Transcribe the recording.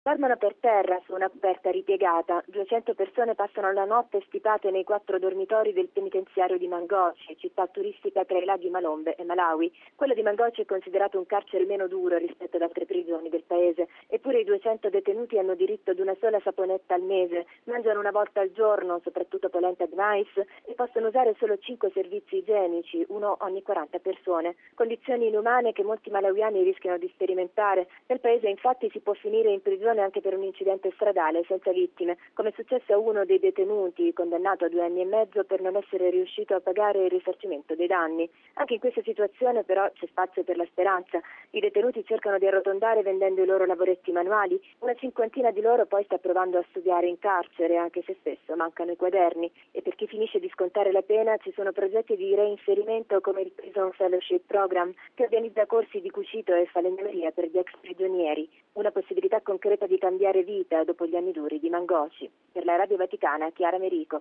Dormono per terra su una coperta ripiegata. 200 persone passano la notte stipate nei 4 dormitori del penitenziario di Mangochi, città turistica tra i laghi Malombe e Malawi. Quello di Mangochi è considerato un carcere meno duro rispetto ad altre prigioni del paese. Eppure i 200 detenuti hanno diritto ad una sola saponetta al mese, mangiano una volta al giorno, soprattutto polenta di mais, e possono usare solo 5 servizi igienici, uno ogni 40 persone. Condizioni inumane che molti malawiani rischiano di sperimentare. Nel paese infatti si può finire in prigione anche per un incidente stradale senza vittime, come è successo a uno dei detenuti condannato a 2 anni e mezzo per non essere riuscito a pagare il risarcimento dei danni. Anche in questa situazione però c'è spazio per la speranza. I detenuti cercano di arrotondare vendendo i loro lavoretti manuali. Una cinquantina di loro poi sta provando a studiare in carcere, anche se spesso mancano i quaderni. E per chi finisce di scontare la pena ci sono progetti di reinserimento come il Prison Fellowship Program, che organizza corsi di cucito e falegnameria per gli ex prigionieri. Una possibilità concreta di cambiare vita dopo gli anni duri di Mangochi. Per la Radio Vaticana, Chiara Merico.